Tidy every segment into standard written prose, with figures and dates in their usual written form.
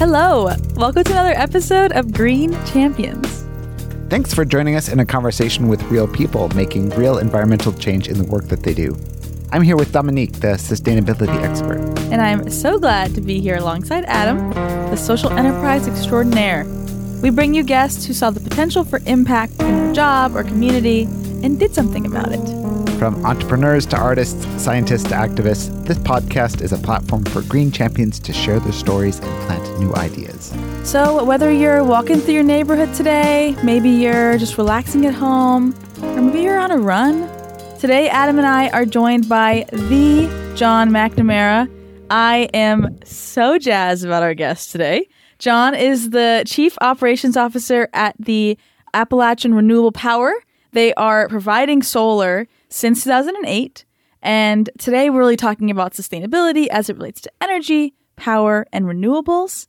Hello, welcome to another episode of Green Champions. Thanks for joining us in a conversation with real people making real environmental change in the work that they do. I'm here with Dominique, the sustainability expert. And I'm so glad to be here alongside Adam, the social enterprise extraordinaire. We bring you guests who saw the potential for impact in their job or community and did something about it. From entrepreneurs to artists, scientists to activists, this podcast is a platform for green champions to share their stories and plant new ideas. So whether you're walking through your neighborhood today, maybe you're just relaxing at home, or maybe you're on a run, today Adam and I are joined by the John McNamara. I am so jazzed about our guest today. John is the Chief Operations Officer at the Appalachian Renewable Power. They are providing solar since 2008, and today we're really talking about sustainability as it relates to energy, power, and renewables.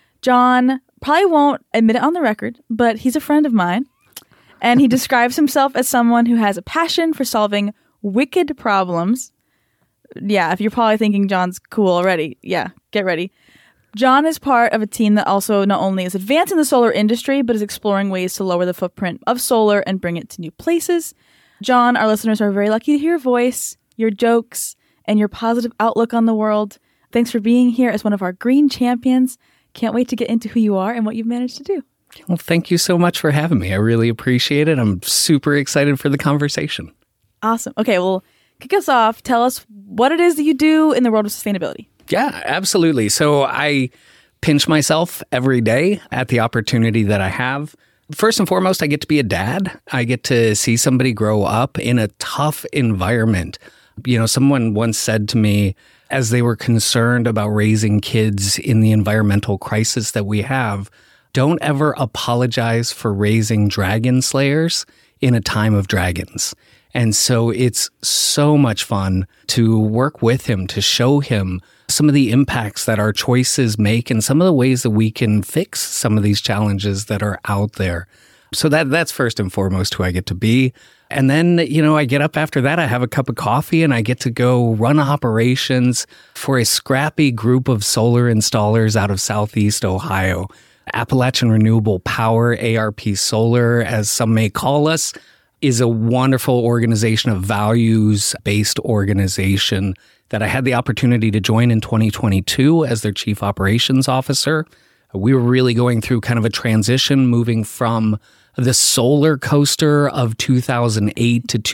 John probably won't admit it on the record, but he's a friend of mine, and he describes himself as someone who has a passion for solving wicked problems. Yeah, if you're probably thinking John's cool already, yeah, get ready. John is part of a team that also not only is advancing the solar industry, but is exploring ways to lower the footprint of solar and bring it to new places. John, our listeners are very lucky to hear your voice, your jokes, and your positive outlook on the world. Thanks for being here as one of our green champions. Can't wait to get into who you are and what you've managed to do. Well, thank you so much for having me. I really appreciate it. I'm super excited for the conversation. Awesome. Okay, well, kick us off. Tell us what it is that you do in the world of sustainability. Yeah, absolutely. So I pinch myself every day at the opportunity that I have. First and foremost, I get to be a dad. I get to see somebody grow up in a tough environment. You know, someone once said to me, as they were concerned about raising kids in the environmental crisis that we have, don't ever apologize for raising dragon slayers in a time of dragons. And so it's so much fun to work with him, to show him some of the impacts that our choices make and some of the ways that we can fix some of these challenges that are out there. So that's first and foremost who I get to be. And then, I get up after that, I have a cup of coffee and I get to go run operations for a scrappy group of solar installers out of Southeast Ohio. Appalachian Renewable Power, ARP Solar, as some may call us, is a wonderful organization, a values-based organization that I had the opportunity to join in 2022 as their Chief Operations Officer. We were really going through kind of a transition, moving from the solar coaster of 2008 to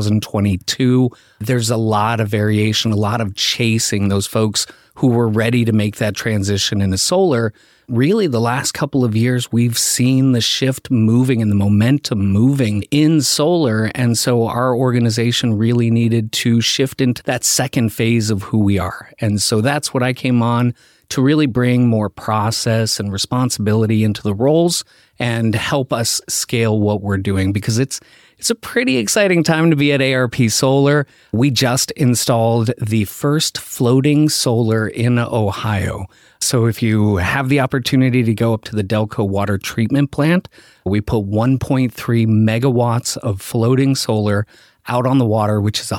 2022. There's a lot of variation, a lot of chasing those folks who were ready to make that transition into solar. Really, the last couple of years, we've seen the shift moving and the momentum moving in solar. And so our organization really needed to shift into that second phase of who we are. And so that's what I came on to really bring more process and responsibility into the roles and help us scale what we're doing, because it's a pretty exciting time to be at ARP Solar. We just installed the first floating solar in Ohio. So if you have the opportunity to go up to the Delco water treatment plant, we put 1.3 megawatts of floating solar out on the water, which is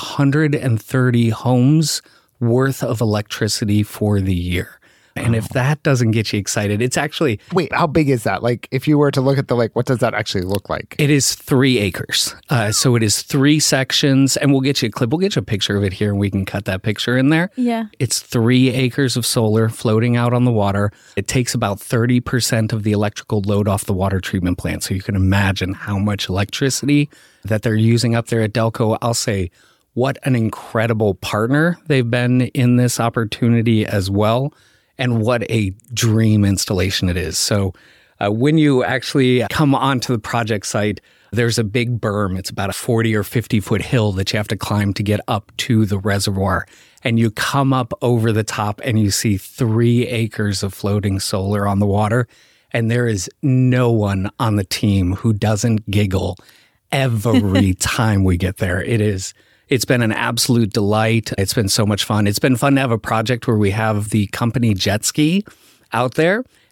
130 homes worth of electricity for the year. And if that doesn't get you excited, it's actually... Wait, how big is that? Like, if you were to look at the lake, what does that actually look like? It is 3 acres. So it is 3 sections, and we'll get you a clip. We'll get you a picture of it here, and we can cut that picture in there. Yeah. It's 3 acres of solar floating out on the water. It takes about 30% of the electrical load off the water treatment plant. So you can imagine how much electricity that they're using up there at Delco. I'll say, what an incredible partner they've been in this opportunity as well. And what a dream installation it is. So when you actually come onto the project site, there's a big berm. It's about a 40 or 50-foot hill that you have to climb to get up to the reservoir. And you come up over the top and you see 3 acres of floating solar on the water. And there is no one on the team who doesn't giggle every time we get there. It's been an absolute delight. It's been so much fun. It's been fun to have a project where we have the company jet ski out there.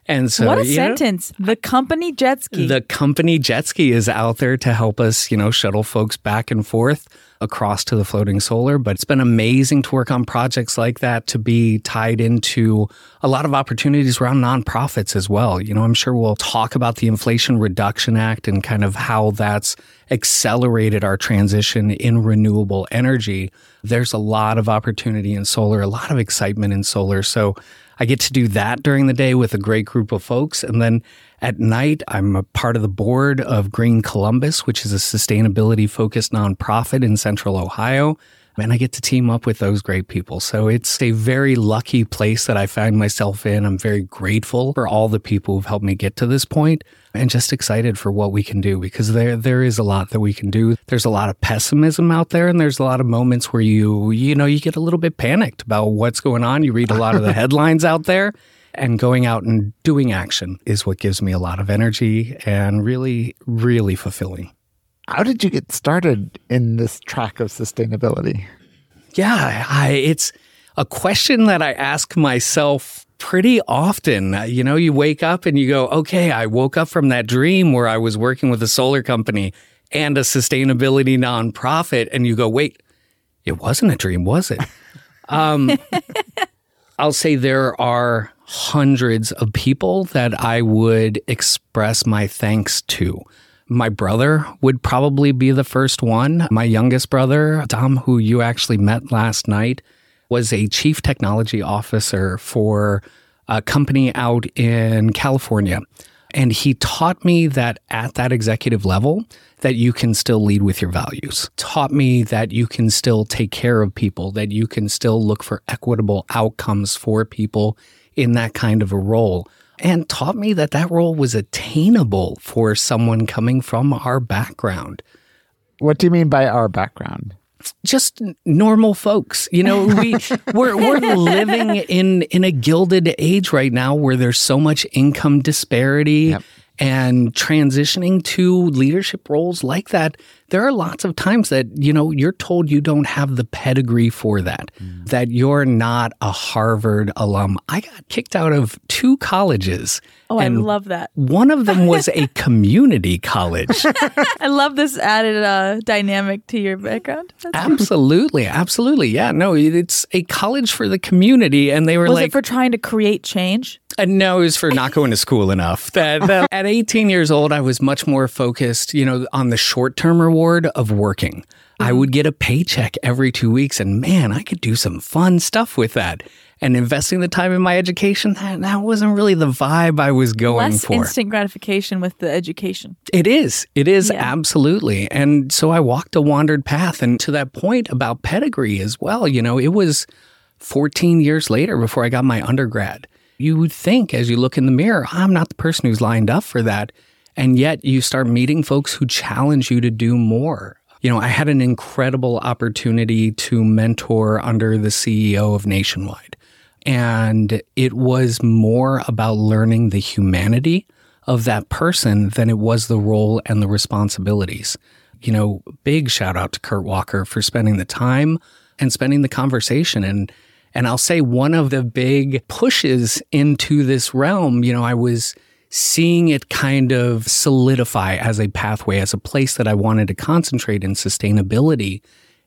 And so, what a sentence. The company jet ski. The company jet ski is out there to help us, shuttle folks back and forth across to the floating solar. But it's been amazing to work on projects like that, to be tied into a lot of opportunities around nonprofits as well. I'm sure we'll talk about the Inflation Reduction Act and kind of how that's accelerated our transition in renewable energy. There's a lot of opportunity in solar, a lot of excitement in solar. So I get to do that during the day with a great group of folks. And then at night, I'm a part of the board of Green Columbus, which is a sustainability-focused nonprofit in Central Ohio. And I get to team up with those great people. So it's a very lucky place that I find myself in. I'm very grateful for all the people who've helped me get to this point, and just excited for what we can do, because there is a lot that we can do. There's a lot of pessimism out there, and there's a lot of moments where you get a little bit panicked about what's going on. You read a lot of the headlines out there, and going out and doing action is what gives me a lot of energy and really, really fulfilling. How did you get started in this track of sustainability? Yeah, it's a question that I ask myself pretty often. You wake up and you go, okay, I woke up from that dream where I was working with a solar company and a sustainability nonprofit. And you go, wait, it wasn't a dream, was it? I'll say there are hundreds of people that I would express my thanks to. My brother would probably be the first one. My youngest brother, Dom, who you actually met last night, was a chief technology officer for a company out in California. And he taught me that at that executive level, that you can still lead with your values. Taught me that you can still take care of people, that you can still look for equitable outcomes for people in that kind of a role. And taught me that that role was attainable for someone coming from our background. What do you mean by our background? Just normal folks. We're living in a gilded age right now where there's so much income disparity. Yep. And transitioning to leadership roles like that, there are lots of times that, you're told you don't have the pedigree for that, that you're not a Harvard alum. I got kicked out of 2 colleges. Oh, I love that. One of them was a community college. I love this added dynamic to your background. Absolutely. Absolutely. Yeah, no, it's a college for the community. And they were Was it for trying to create change? No, it was for not going to school enough. That at 18 years old, I was much more focused, on the short-term reward of working. I would get a paycheck every 2 weeks, and man, I could do some fun stuff with that. And investing the time in my education, that wasn't really the vibe I was going for. Less instant gratification with the education. It is. Absolutely. And so I walked a wandered path. And to that point about pedigree as well, it was 14 years later before I got my undergrad. You would think as you look in the mirror, I'm not the person who's lined up for that. And yet you start meeting folks who challenge you to do more. I had an incredible opportunity to mentor under the CEO of Nationwide. And it was more about learning the humanity of that person than it was the role and the responsibilities. Big shout out to Kurt Walker for spending the time and spending the conversation. And I'll say one of the big pushes into this realm, I was seeing it kind of solidify as a pathway, as a place that I wanted to concentrate in sustainability.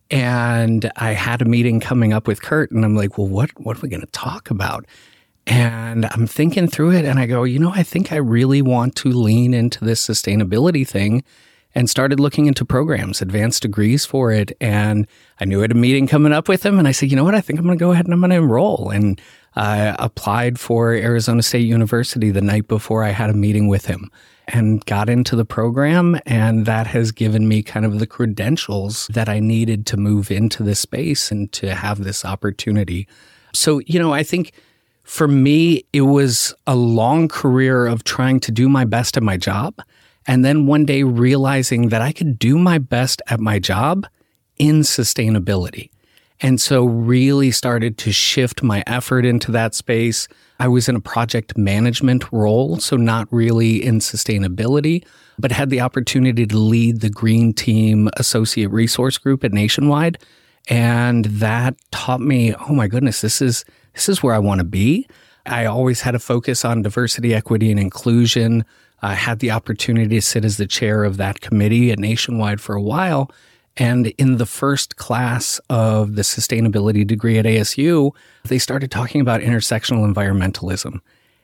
And I had a meeting coming up with Kurt, and I'm like, well, what are we going to talk about? And I'm thinking through it, and I go, I think I really want to lean into this sustainability thing, and started looking into programs, advanced degrees for it. And I knew I had a meeting coming up with him. And I said, you know what, I think I'm going to go ahead and I'm going to enroll. And I applied for Arizona State University the night before I had a meeting with him and got into the program. And that has given me kind of the credentials that I needed to move into this space and to have this opportunity. So, I think for me, it was a long career of trying to do my best at my job. And then one day realizing that I could do my best at my job in sustainability. And so really started to shift my effort into that space. I was in a project management role, so not really in sustainability, but had the opportunity to lead the Green Team Associate Resource Group at Nationwide. And that taught me, oh my goodness, this is where I want to be. I always had a focus on diversity, equity, and inclusion. I had the opportunity to sit as the chair of that committee at Nationwide for a while. And in the first class of the sustainability degree at ASU, they started talking about intersectional environmentalism.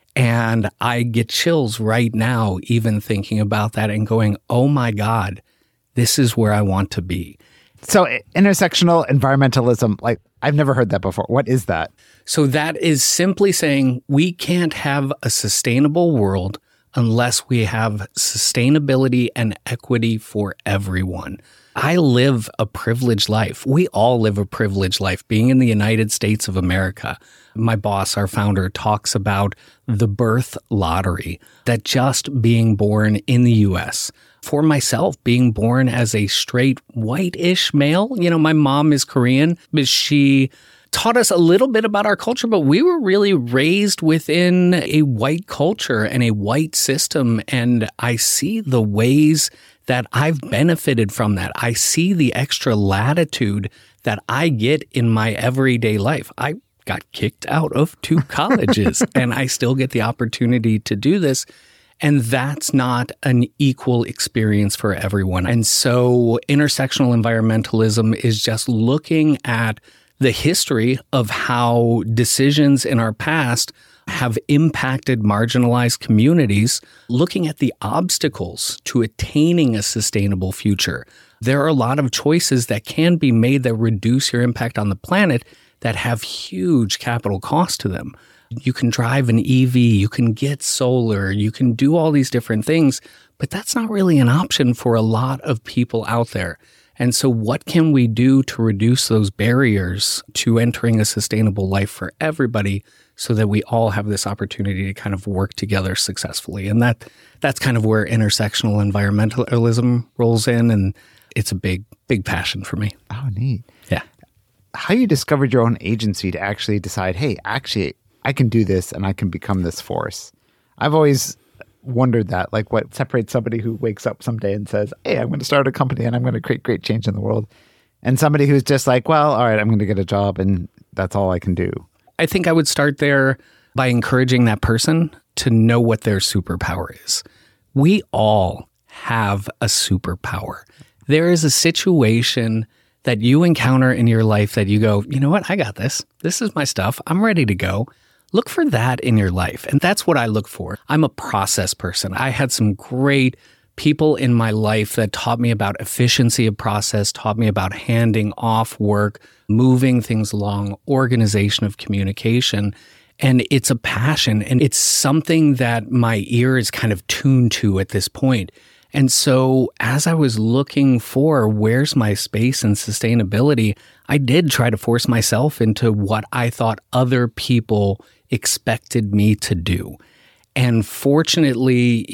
And I get chills right now, even thinking about that and going, oh my God, this is where I want to be. So intersectional environmentalism, like I've never heard that before. What is that? So that is simply saying we can't have a sustainable world unless we have sustainability and equity for everyone. I live a privileged life. We all live a privileged life being in the United States of America. My boss, our founder, talks about the birth lottery, that just being born in the U.S. For myself, being born as a straight white-ish male, my mom is Korean, but she taught us a little bit about our culture, but we were really raised within a white culture and a white system. And I see the ways that I've benefited from that. I see the extra latitude that I get in my everyday life. I got kicked out of 2 colleges and I still get the opportunity to do this. And that's not an equal experience for everyone. And so intersectional environmentalism is just looking at the history of how decisions in our past have impacted marginalized communities, looking at the obstacles to attaining a sustainable future. There are a lot of choices that can be made that reduce your impact on the planet that have huge capital costs to them. You can drive an EV, you can get solar, you can do all these different things, but that's not really an option for a lot of people out there. And so what can we do to reduce those barriers to entering a sustainable life for everybody so that we all have this opportunity to kind of work together successfully? And that's kind of where intersectional environmentalism rolls in. And it's a big, big passion for me. Oh, neat. Yeah. How you discovered your own agency to actually decide, hey, actually, I can do this and I can become this force. I've always wondered that, like what separates somebody who wakes up someday and says, hey, I'm going to start a company and I'm going to create great change in the world, and somebody who's just like, well, all right, I'm going to get a job and that's all I can do. I think I would start there by encouraging that person to know what their superpower is. We all have a superpower. There is a situation that you encounter in your life that you go, you know what, I got this. This is my stuff. I'm ready to go. Look for that in your life. And that's what I look for. I'm a process person. I had some great people in my life that taught me about efficiency of process, taught me about handing off work, moving things along, organization of communication. And it's a passion, and it's something that my ear is kind of tuned to at this point. And so as I was looking for where's my space in sustainability, I did try to force myself into what I thought other people expected me to do. And fortunately,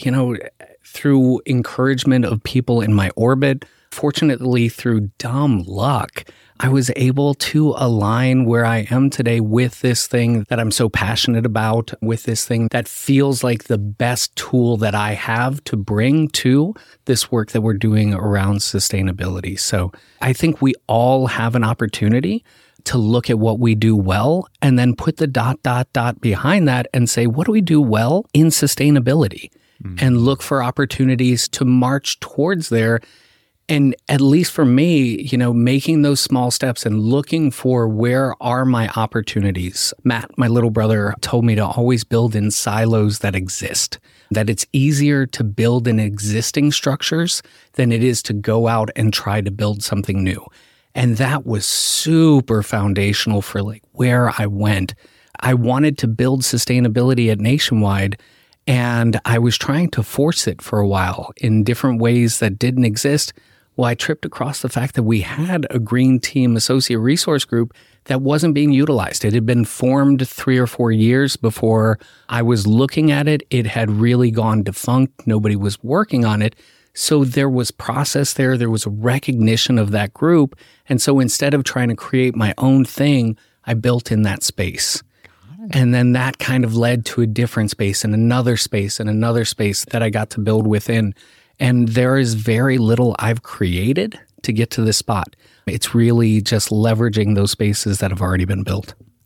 through encouragement of people in my orbit, fortunately through dumb luck, I was able to align where I am today with this thing that I'm so passionate about, with this thing that feels like the best tool that I have to bring to this work that we're doing around sustainability. So I think we all have an opportunity to look at what we do well and then put the ... behind that and say, what do we do well in sustainability? And look for opportunities to march towards there. And at least for me, making those small steps and looking for where are my opportunities. Matt, my little brother, told me to always build in silos that exist, that it's easier to build in existing structures than it is to go out and try to build something new. And that was super foundational for where I went. I wanted to build sustainability at Nationwide, and I was trying to force it for a while in different ways that didn't exist. Well, I tripped across the fact that we had a Green Team Associate Resource Group that wasn't being utilized. It had been formed 3 or 4 years before I was looking at it. It had really gone defunct. Nobody was working on it. So there was process there. There was a recognition of that group. And so instead of trying to create my own thing, I built in that space. And then that kind of led to a different space and another space and another space that I got to build within. And there is very little I've created to get to this spot. It's really just leveraging those spaces that have already been built.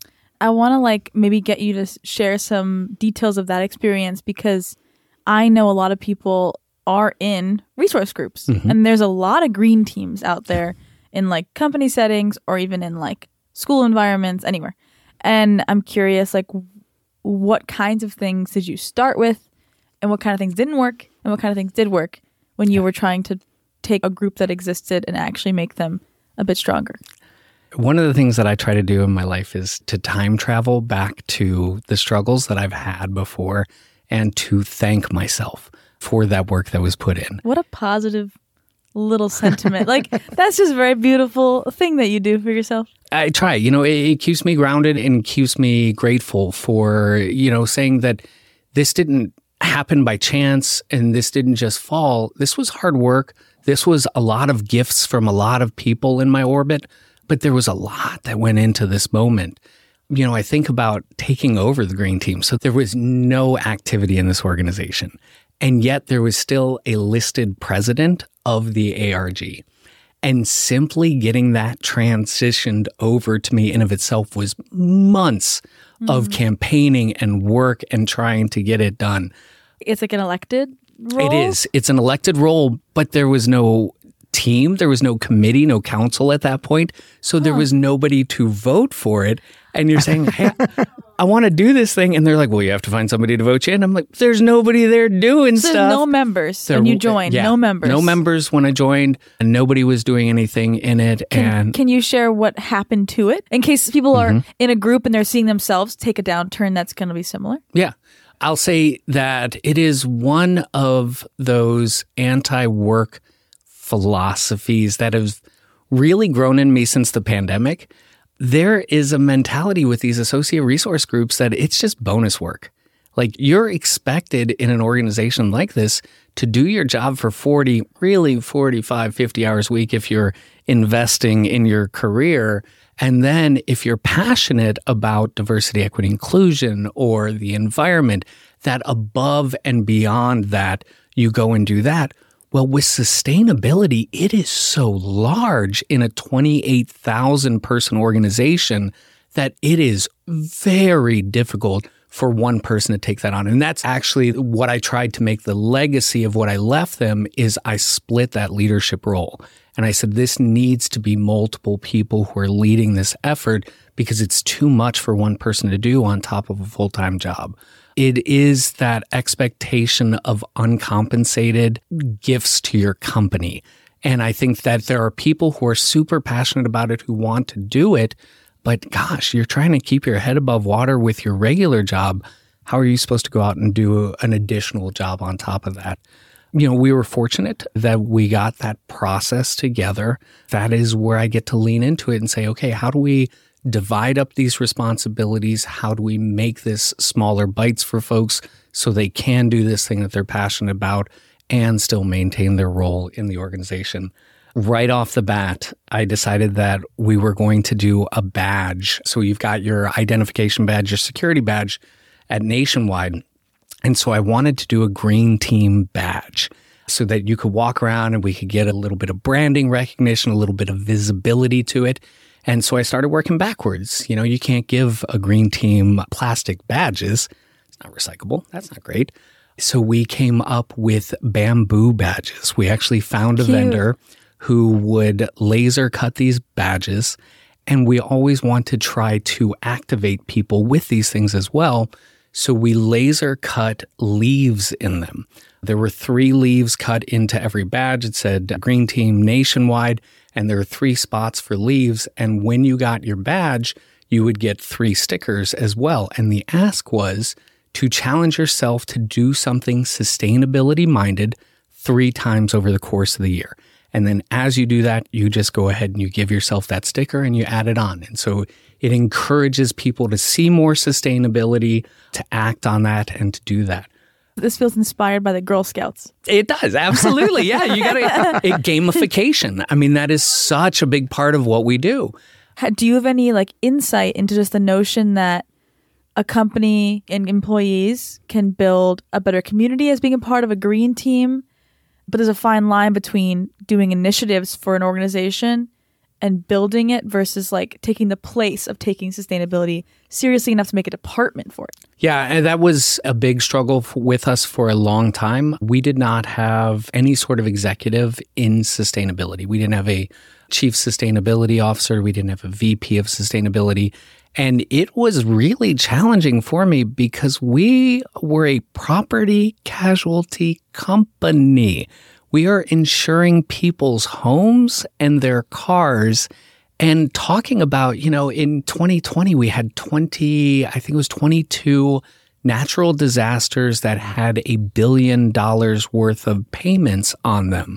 I want to like maybe get you to share some details of that experience, because I know a lot of people are in resource groups, and there's a lot of green teams out there in like company settings or even in like school environments, anywhere. And I'm curious, like, what kinds of things did you start with, and what kind of things didn't work, and what kind of things did work when you were trying to take a group that existed and actually make them a bit stronger? One of the things that I try to do in my life is to time travel back to the struggles that I've had before and to thank myself for that work that was put in. What a positive little sentiment. Like, that's just a very beautiful thing that you do for yourself. I try. It keeps me grounded and keeps me grateful for, saying that this didn't happen by chance and this didn't just fall. This was hard work. This was a lot of gifts from a lot of people in my orbit, but there was a lot that went into this moment. I think about taking over the green team. So there was no activity in this organization. And yet there was still a listed president of the ARG. And simply getting that transitioned over to me in of itself was months of campaigning and work and trying to get it done. It's like an elected role? It is. It's an elected role, but there was no team. There was no committee, no council at that point. So there was nobody to vote for it. And you're saying, hey, I want to do this thing. And they're like, well, you have to find somebody to vote you in. I'm like, there's nobody there doing stuff. There's no members when you joined. No members. No members when I joined. And nobody was doing anything in it. Can you share what happened to it? In case people are in a group and they're seeing themselves take a downturn that's going to be similar? Yeah. I'll say that it is one of those anti-work philosophies that have really grown in me since the pandemic. There is a mentality with these associate resource groups that it's just bonus work. Like, you're expected in an organization like this to do your job for 40, really 45, 50 hours a week if you're investing in your career. And then if you're passionate about diversity, equity, inclusion, or the environment, that above and beyond that, you go and do that. Well, with sustainability, it is so large in a 28,000 person organization that it is very difficult for one person to take that on. And that's actually what I tried to make the legacy of what I left them is I split that leadership role. And I said, this needs to be multiple people who are leading this effort because it's too much for one person to do on top of a full-time job. It is that expectation of uncompensated gifts to your company. And I think that there are people who are super passionate about it who want to do it, but gosh, you're trying to keep your head above water with your regular job. How are you supposed to go out and do an additional job on top of that? We were fortunate that we got that process together. That is where I get to lean into it and say, okay, how do we divide up these responsibilities? How do we make this smaller bites for folks so they can do this thing that they're passionate about and still maintain their role in the organization? Right off the bat, I decided that we were going to do a badge. So you've got your identification badge, your security badge at Nationwide. And so I wanted to do a green team badge so that you could walk around and we could get a little bit of branding recognition, a little bit of visibility to it. And so I started working backwards. You can't give a green team plastic badges. It's not recyclable. That's not great. So we came up with bamboo badges. We actually found a vendor who would laser cut these badges. And we always want to try to activate people with these things as well. So we laser cut leaves in them. There were 3 leaves cut into every badge. It said Green Team Nationwide, and there are 3 spots for leaves. And when you got your badge, you would get 3 stickers as well. And the ask was to challenge yourself to do something sustainability minded 3 times over the course of the year. And then as you do that, you just go ahead and you give yourself that sticker and you add it on. And so it encourages people to see more sustainability, to act on that, and to do that. This feels inspired by the Girl Scouts. It does. Absolutely. Yeah. You got to gamification. I mean, that is such a big part of what we do. Do you have any insight into just the notion that a company and employees can build a better community as being a part of a green team? But there's a fine line between doing initiatives for an organization and building it versus like taking the place of taking sustainability seriously enough to make a department for it? Yeah, and that was a big struggle with us for a long time. We did not have any sort of executive in sustainability. We didn't have a chief sustainability officer. We didn't have a VP of sustainability. And it was really challenging for me because we were a property casualty company. We are insuring people's homes and their cars and talking about, in 2020, we had 22 natural disasters that had $1 billion worth of payments on them.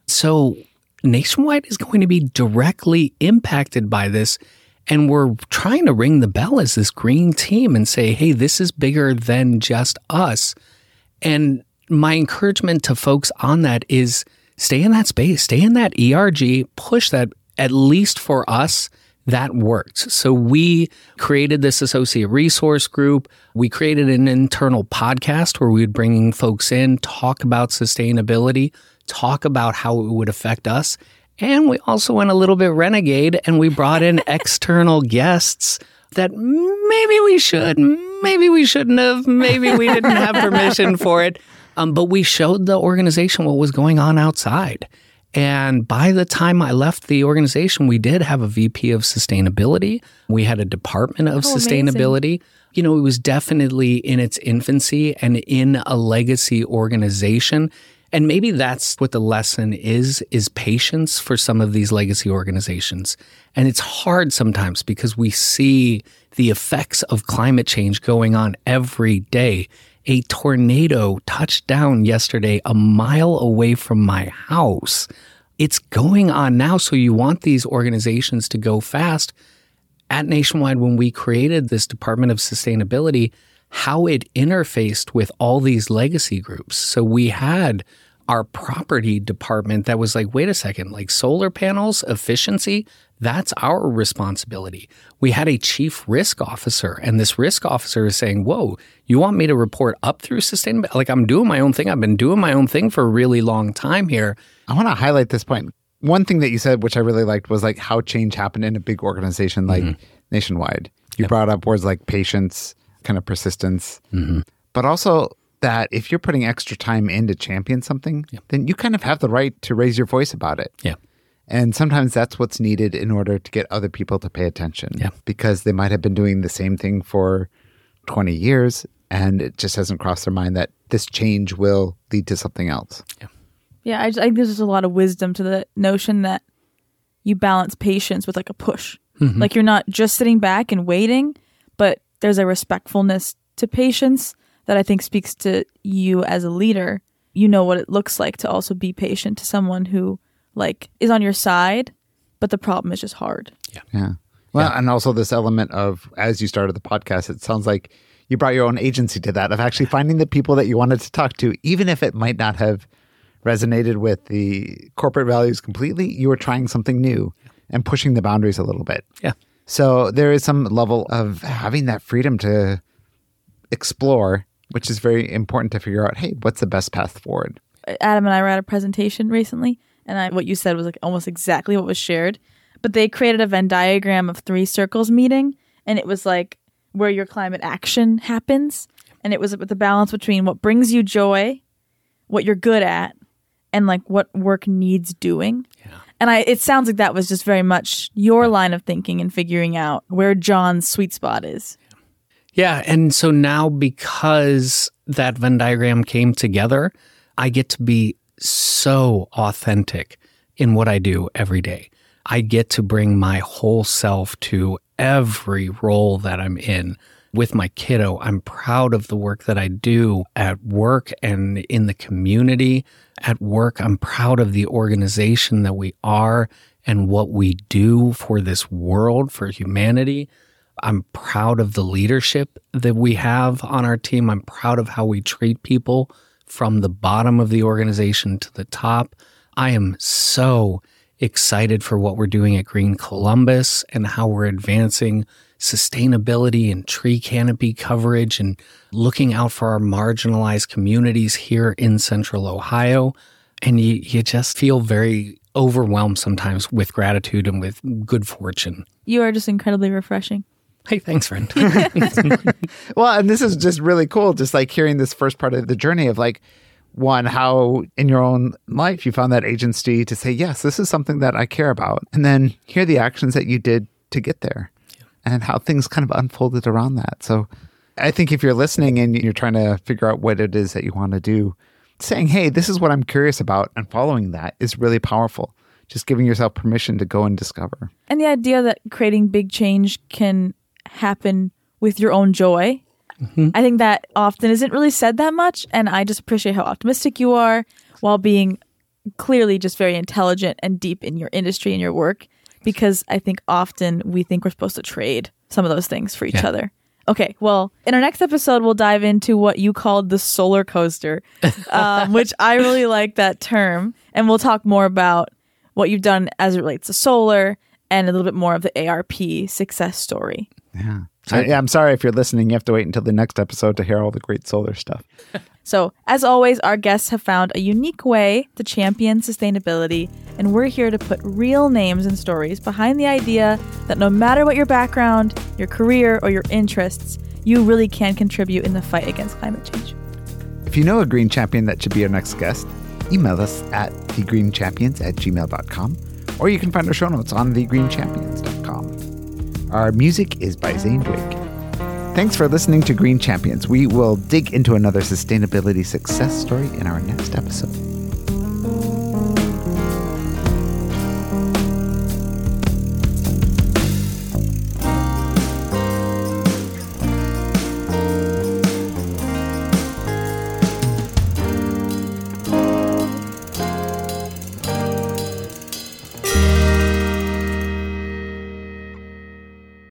So Nationwide is going to be directly impacted by this. And we're trying to ring the bell as this green team and say, hey, this is bigger than just us. And my encouragement to folks on that is stay in that space, stay in that ERG, push that. At least for us, that worked. So we created this associate resource group. We created an internal podcast where we would bring folks in, talk about sustainability, talk about how it would affect us. And we also went a little bit renegade and we brought in external guests that maybe we should, maybe we shouldn't have, maybe we didn't have permission for it. But we showed the organization what was going on outside. And by the time I left the organization, we did have a VP of sustainability. We had a department of sustainability. Amazing. It was definitely in its infancy and in a legacy organization. And maybe that's what the lesson is patience for some of these legacy organizations. And it's hard sometimes because we see the effects of climate change going on every day. A tornado touched down yesterday a mile away from my house. It's going on now, so you want these organizations to go fast. At Nationwide, when we created this Department of Sustainability, how it interfaced with all these legacy groups. So we had our property department that was like, wait a second, like solar panels, efficiency, that's our responsibility. We had a chief risk officer, and this risk officer is saying, whoa, you want me to report up through sustainability? Like, I'm doing my own thing. I've been doing my own thing for a really long time here. I want to highlight this point. One thing that you said, which I really liked, was like how change happened in a big organization like Nationwide. You brought up words like patience, kind of persistence, but also that if you're putting extra time in to champion something, then you kind of have the right to raise your voice about it. Yeah. And sometimes that's what's needed in order to get other people to pay attention because they might have been doing the same thing for 20 years and it just hasn't crossed their mind that this change will lead to something else. Yeah, I think there's a lot of wisdom to the notion that you balance patience with like a push. Like you're not just sitting back and waiting, but there's a respectfulness to patience that I think speaks to you as a leader. You know what it looks like to also be patient to someone who like is on your side, but the problem is just hard. Yeah. Well, and also this element of, as you started the podcast, it sounds like you brought your own agency to that, of actually finding the people that you wanted to talk to, even if it might not have resonated with the corporate values completely. You were trying something new and pushing the boundaries a little bit. Yeah. So there is some level of having that freedom to explore, which is very important to figure out, hey, what's the best path forward? Adam and I were at a presentation recently, and what you said was like almost exactly what was shared. But they created a Venn diagram of 3 circles meeting, and it was like where your climate action happens. And it was the balance between what brings you joy, what you're good at, and like what work needs doing. Yeah. And it sounds like that was just very much your line of thinking and figuring out where John's sweet spot is. Yeah. And so now because that Venn diagram came together, I get to be so authentic in what I do every day. I get to bring my whole self to every role that I'm in. With my kiddo, I'm proud of the work that I do at work and in the community. At work, I'm proud of the organization that we are and what we do for this world, for humanity. I'm proud of the leadership that we have on our team. I'm proud of how we treat people from the bottom of the organization to the top. I am so excited for what we're doing at Green Columbus and how we're advancing sustainability and tree canopy coverage and looking out for our marginalized communities here in Central Ohio. And you just feel very overwhelmed sometimes with gratitude and with good fortune. You are just incredibly refreshing. Hey, thanks, friend. Well, and this is just really cool, just like hearing this first part of the journey of like, one, how in your own life you found that agency to say, yes, this is something that I care about. And then hear the actions that you did to get there and how things kind of unfolded around that. So I think if you're listening and you're trying to figure out what it is that you want to do, saying, hey, this is what I'm curious about and following that is really powerful. Just giving yourself permission to go and discover. And the idea that creating big change can happen with your own joy. I think that often isn't really said that much. And I just appreciate how optimistic you are while being clearly just very intelligent and deep in your industry and your work. Because I think often we think we're supposed to trade some of those things for each other. Okay, well, in our next episode, we'll dive into what you called the solar coaster, which I really like that term. And we'll talk more about what you've done as it relates to solar and a little bit more of the ARP success story. Yeah. I'm sorry if you're listening, you have to wait until the next episode to hear all the great solar stuff. So, as always, our guests have found a unique way to champion sustainability, and we're here to put real names and stories behind the idea that no matter what your background, your career, or your interests, you really can contribute in the fight against climate change. If you know a green champion that should be our next guest, email us at thegreenchampions@gmail.com, or you can find our show notes on thegreenchampions.com. Our music is by Zane Drake. Thanks for listening to Green Champions. We will dig into another sustainability success story in our next episode.